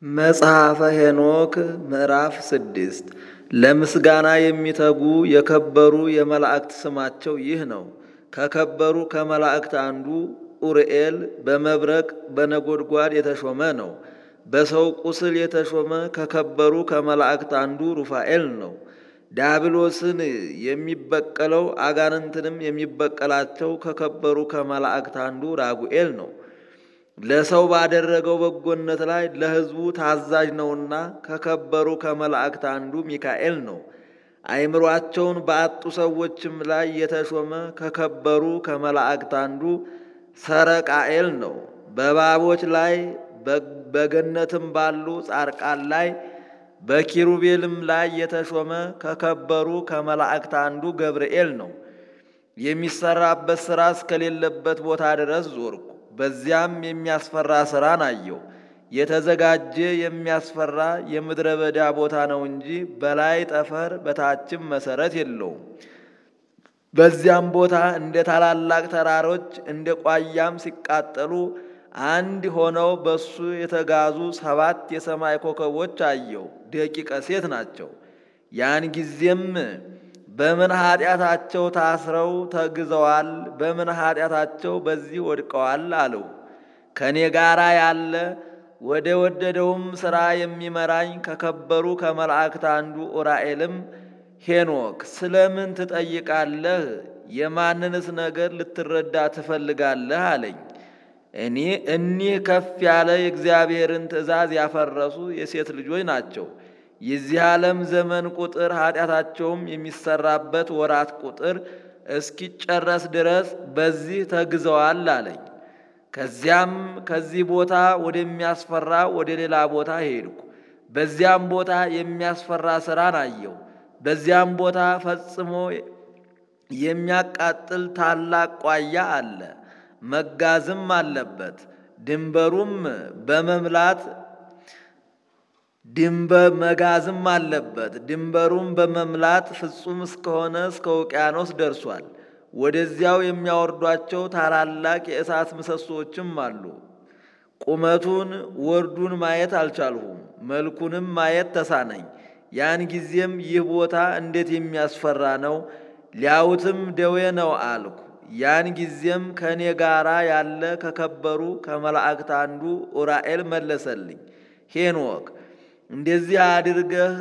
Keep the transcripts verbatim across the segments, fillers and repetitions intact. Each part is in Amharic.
መጽሐፈ ሄኖክ ምዕራፍ ስድስት ለምስጋና የሚተጉ የከበሩ የመላእክት ስማቸው ይህ ነው። ከከበሩ ከመላእክት አንዱ ኡርኤል በመብረቅ በነጎድጓድ የተሾመ ነው። በሰው ቁስል የተሾመ ከከበሩ ከመላእክት አንዱ ሩፋኤል ነው። ዲያብሎስን የሚበቀለው አጋንንትንም የሚበቀላቸው ከከበሩ ከመላእክት አንዱ ራጉኤል ነው። ለሰው ባደረገው በጎነት ላይ ለሕዝቡ ታዛዥ ነውና ከከበሩ ከመላእክት አንዱ ሚካኤል ነው። አእምሮአቸውን በአጡ ሰዎችም ላይ የተሾመ ከከበሩ ከመላእክት አንዱ ሰረቃኤል ነው። በእባቦች ላይ በገነትም ባሉ ጻድቃን ላይ በኪሩቤልም ላይ የተሾመ ከከበሩ ከመላእክት አንዱ ገብርኤል ነው። የሚሰራበት ሥራ እስከሌለበት ቦታ ድረስ ዞርኩ። በዚያም የሚያስፈራ ሥራን አየሁ። የተዘጋጀ የሚያስፈራ የምድረ በዳ ቦታ ነው እንጂ በላይ ጠፈር በታችም መሰረት የለውም። በዚያም ቦታ እንደ ታላላቅ ተራሮች እንደ ቋያም ሲቃጠሉ አንድ ሆነው በሱ የተጋዙ ሰባት የሰማይ ኮከቦች አየሁ። ደቂቀ ሴት ናቸው። ያን ጊዜም በምን ኃጢአታቸው ታስረው ተግዘዋል? በምን ኃጢአታቸው በዚህ ወድቀዋል? አለው። ከኔ ጋራ ያለ ወደ ወደደውም ሥራ የሚመራኝ ከከበሩ ከመላእክት አንዱ ኡራኤልም ሄኖክ ስለምን ትጠይቃለህ? የማንንስ ነገር ልትረዳ ትፈልጋለህ? አለኝ። እኔ እኒህ ከፍ ያለ የእግዚአብሔርን ትእዛዝ ያፈረሱ የሴት ልጆች ናቸው። የዚህ ዓለም ዘመን ቁጥር ኃጢአታቸውም የሚሰራበት ወራት ቁጥር እስኪጨረስ ድረስ በዚህ ተግዘዋል አለኝ። ከዚያም ከዚህ ቦታ ወደሚያስፈራ ወደ ሌላ ቦታ ሄድኩ። በዚያም ቦታ የሚያስፈራ ሥራን አየሁ። በዚያም ቦታ ፈጽሞ የሚያቃጥል ታላቅ ቋያ አለ። መጋዝም አለበት። ድንበሩም በመምላት ድንበር መጋዝም አለበት። ድንበሩም በመምላት ፍጹም እስከሆነ እስከ ውቅያኖስ ደርሷል። ወደዚያው የሚያወርዷቸው ታላላቅ የእሳት ምሰሶዎችም አሉ። ቁመቱን ወርዱን ማየት አልቻልሁም፣ መልኩንም ማየት ተሳነኝ። ያን ጊዜም ይህ ቦታ እንዴት የሚያስፈራ ነው! ሊያዩትም ደዌ ነው አልኩ። ያን ጊዜም ከእኔ ጋራ ያለ ከከበሩ ከመላእክት አንዱ ኡራኤል መለሰልኝ፣ ሄኖክ እንደዚህ አድርገህ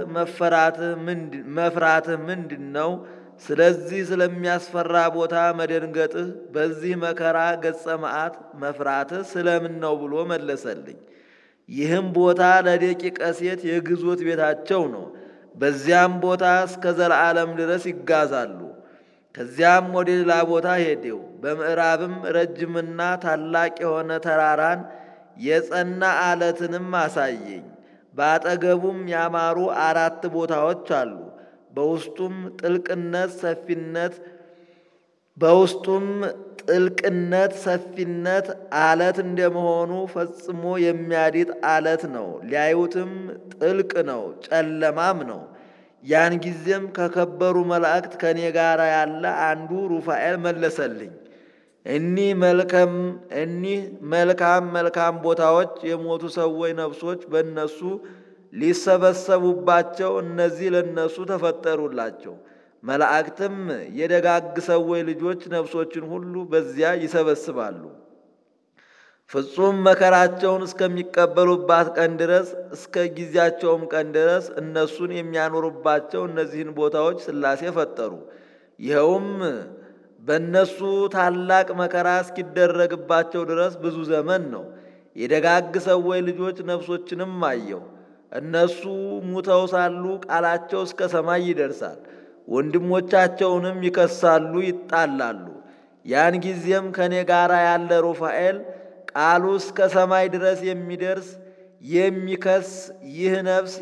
መፍራትህ ምንድን ነው? ስለዚህ ስለሚያስፈራ ቦታ መደንገጥህ፣ በዚህ መከራ ገጸ መዓት መፍራትህ ስለምን ነው ብሎ መለሰልኝ። ይህም ቦታ ለደቂቀ ሴት የግዞት ቤታቸው ነው። በዚያም ቦታ እስከ ዘላለም ድረስ ይጋዛሉ። ከዚያም ወደ ሌላ ቦታ ሄደው በምዕራብም ረጅምና ታላቅ የሆነ ተራራን የጸና አለትንም አሳየኝ። በአጠገቡም ያማሩ አራት ቦታዎች አሉ። በውስጡም ጥልቅነት ሰፊነት በውስጡም ጥልቅነት ሰፊነት አለት እንደመሆኑ ፈጽሞ የሚያዲጥ አለት ነው። ሊያዩትም ጥልቅ ነው፣ ጨለማም ነው። ያን ጊዜም ከከበሩ መላእክት ከኔ ጋር ያለ አንዱ ሩፋኤል መለሰልኝ፣ እኒህ መልካም እኒህ መልካም መልካም ቦታዎች የሞቱ ሰዎች ነፍሶች በእነሱ ሊሰበሰቡባቸው እነዚህ ለነሱ ተፈጠሩላቸው። መላእክትም የደጋግ ሰዎች ልጆች ነፍሶችን ሁሉ በዚያ ይሰበስባሉ። ፍጹም መከራቸውን እስከሚቀበሉባት ቀን ድረስ እስከ ጊዜያቸውም ቀን ድረስ እነሱን የሚያኖሩባቸው እነዚህን ቦታዎች ሥላሴ ፈጠሩ። ይኸውም በእነሱ ታላቅ መከራ እስኪደረግባቸው ድረስ ብዙ ዘመን ነው። የደጋግ ሰዎች ልጆች ነፍሶችንም አየሁ። እነሱ ሙተው ሳሉ ቃላቸው እስከ ሰማይ ይደርሳል። ወንድሞቻቸውንም ይከሳሉ፣ ይጣላሉ። ያን ጊዜም ከኔ ጋር ያለ ሩፋኤል ቃሉ እስከ ሰማይ ድረስ የሚደርስ የሚከስ ይህ ነፍስ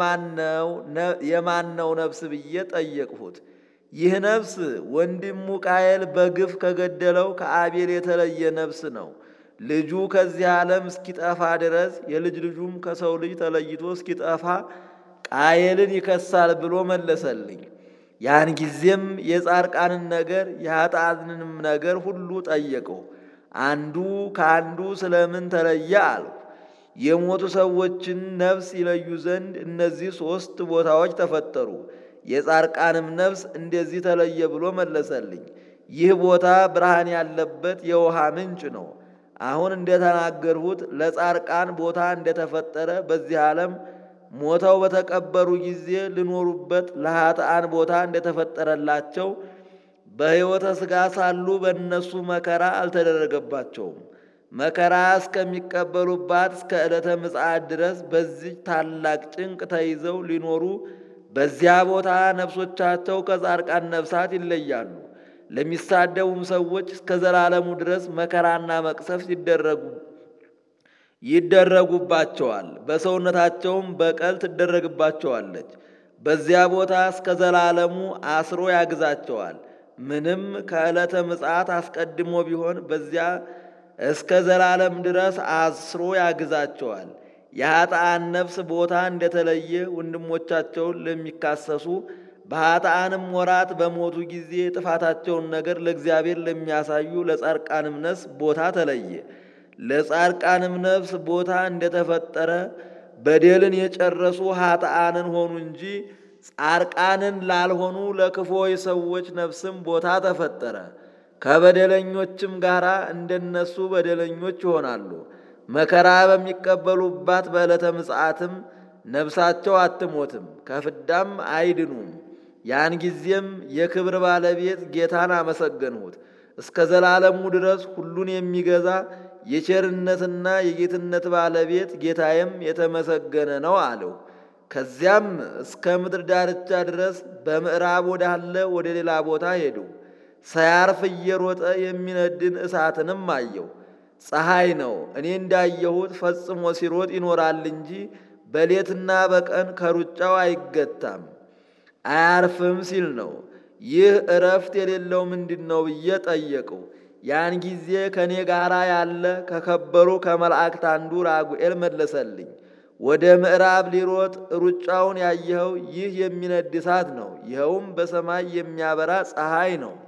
የማን ነው ነፍስ ብዬ ጠየቅሁት። ይህ ነፍስ ወንድሙ ቃየል በግፍ ከገደለው ከአቤል የተለየ ነፍስ ነው። ልጁ ከዚህ ዓለም እስኪጠፋ ድረስ የልጅ ልጁም ከሰው ልጅ ተለይቶ እስኪጠፋ ቃየልን ይከሳል ብሎ መለሰልኝ። ያን ጊዜም የጻድቃንን ነገር የኃጥአንንም ነገር ሁሉ ጠየቀው። አንዱ ከአንዱ ስለምን ተለየ አልሁ። የሞቱ ሰዎችን ነፍስ ይለዩ ዘንድ እነዚህ ሦስት ቦታዎች ተፈጠሩ። የጻርቃንም ነፍስ እንደዚህ ተለየ ብሎ መለሰልኝ። ይህ ቦታ ብርሃን ያለበት የውሃ ምንጭ ነው። አሁን እንደተናገርሁት ለጻርቃን ቦታ እንደተፈጠረ በዚህ ዓለም ሞተው በተቀበሩ ጊዜ ሊኖሩበት ለኃጥአን ቦታ እንደተፈጠረላቸው በሕይወተ ሥጋ ሳሉ በእነሱ መከራ አልተደረገባቸውም። መከራ እስከሚቀበሉባት እስከ ዕለተ ምጽአት ድረስ በዚህ ታላቅ ጭንቅ ተይዘው ሊኖሩ በዚያ ቦታ ነፍሶቻቸው ከጻርቃን ነፍሳት ይለያሉ። ለሚሳደቡም ሰዎች እስከ ዘላለሙ ድረስ መከራና መቅሰፍት ይደረጉ ይደረጉባቸዋል። በሰውነታቸውም በቀል ትደረግባቸዋለች። በዚያ ቦታ እስከ ዘላለሙ አስሮ ያግዛቸዋል። ምንም ከዕለተ ምጽአት አስቀድሞ ቢሆን በዚያ እስከ ዘላለም ድረስ አስሮ ያግዛቸዋል። የኃጥአን ነፍስ ቦታ እንደተለየ ወንድሞቻቸውን ለሚካሰሱ በኃጥአንም ወራት በሞቱ ጊዜ ጥፋታቸውን ነገር ለእግዚአብሔር ለሚያሳዩ ለጻርቃንም ነፍስ ቦታ ተለየ። ለጻርቃንም ነፍስ ቦታ እንደተፈጠረ በደልን የጨረሱ ኃጥአንን ሆኑ እንጂ ጻርቃንን ላልሆኑ ለክፉዎች ሰዎች ነፍስም ቦታ ተፈጠረ። ከበደለኞችም ጋር እንደነሱ በደለኞች ይሆናሉ። መከራ በሚቀበሉባት በዕለተ ምጽአትም ነፍሳቸው አትሞትም፣ ከፍዳም አይድኑም። ያን ጊዜም የክብር ባለቤት ጌታን አመሰገንሁት። እስከ ዘላለሙ ድረስ ሁሉን የሚገዛ የቸርነትና የጌትነት ባለቤት ጌታዬም የተመሰገነ ነው አለው። ከዚያም እስከ ምድር ዳርቻ ድረስ በምዕራብ ወዳለ ወደ ሌላ ቦታ ሄዱ። ሳያርፍ እየሮጠ የሚነድን እሳትንም አየው። ፀሐይ ነው፣ እኔ እንዳየሁት ፈጽሞ ሲሮጥ ይኖራል እንጂ በሌትና በቀን ከሩጫው አይገታም አያርፍም ሲል ነው። ይህ እረፍት የሌለው ምንድን ነው ብዬ ጠየቀው። ያን ጊዜ ከእኔ ጋር ያለ ከከበሩ ከመላእክት አንዱ ራጉኤል መለሰልኝ። ወደ ምዕራብ ሊሮጥ ሩጫውን ያየኸው ይህ የሚነድ እሳት ነው። ይኸውም በሰማይ የሚያበራ ፀሐይ ነው።